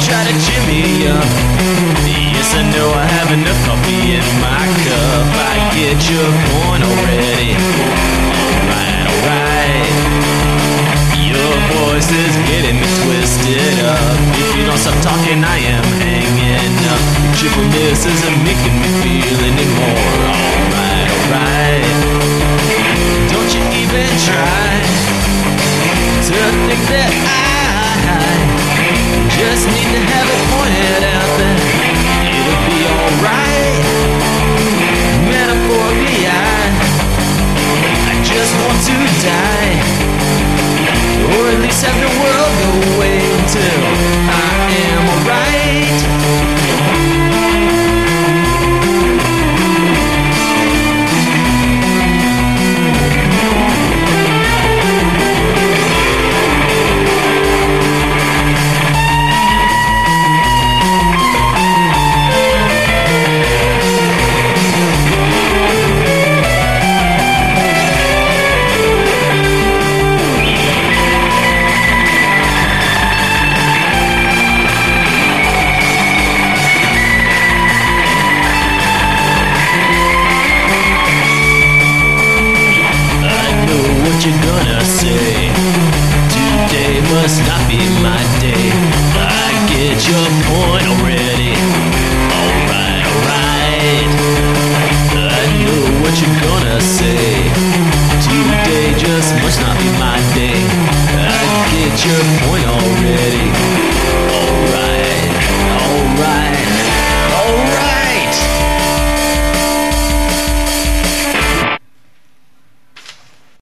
try to cheer me up. Yes, I know I have enough coffee in my cup. I get your point already. Alright, alright. Your voice is getting me twisted up. If you don't stop talking, I am hanging up. Your cheerfulness isn't making me feel anymore. Alright, alright. Don't you even try to think that I just need to have it pointed out that it'll be alright. Metaphorically, I just want to die, or at least have the world go away until I am alright. You're gonna say today must not be my day. I get your point already. Alright, alright. I know what you're gonna say. Today just must not be my day. I get your point already.